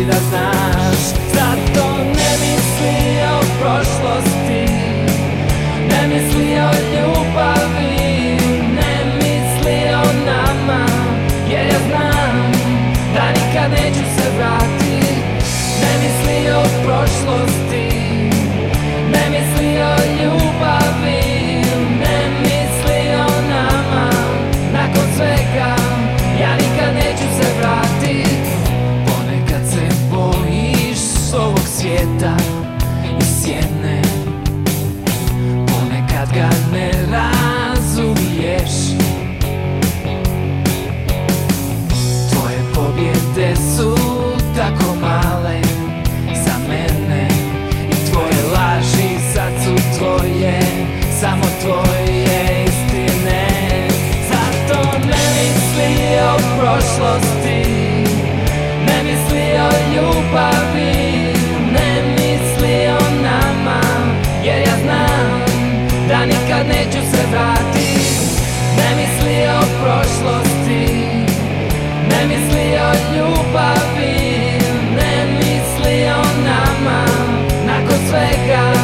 si da znaš. Zato ne misli o prošlosti, ne misli o ljubavi, ne misli o nama, jer ja znam da nikad neću se vratit. Ne misli o prošlosti, ne misli o ljubavi, ne misli o nama, nakon svega ja nikad neću se vratit. Ponekad se bojiš ovog svijeta i sjene, ponekad ga ne razumiješ. Tvoje pobjede su tako male za mene i tvoje laži sad su tvoje, samo tvoje istine. Zato ne misli o prošlosti, ne misli o ljubavi, ne misli o nama, jer ja znam da nikad neću se vratit. Ne misli o prošlosti, ne misli o ljubavi, ne misli o nama, nakon svega.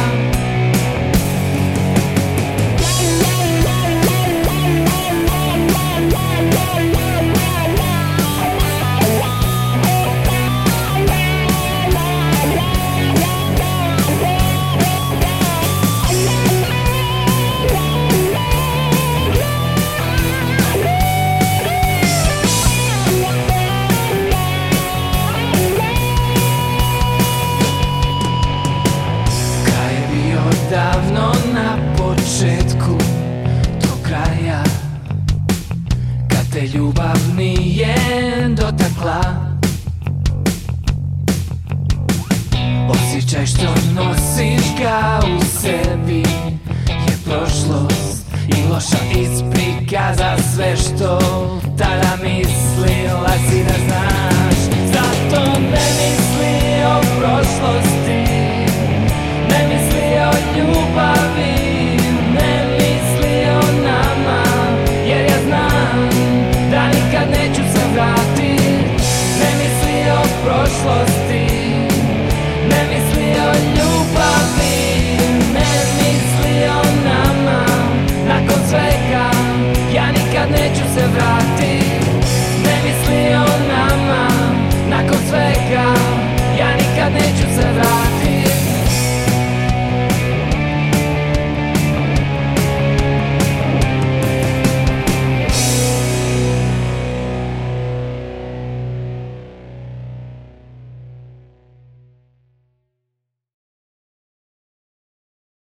Davno na početku do kraja, kad te ljubav nije dotakla, osjećaj što nosiš ga u sebi je prošlost i loša isprika za sve što tada mislila si da znaš. Zato ne misli o prošlosti, ne misli o ljubavi, ne misli o nama, jer ja znam da nikad neću se vratit. Ne misli o prošlosti,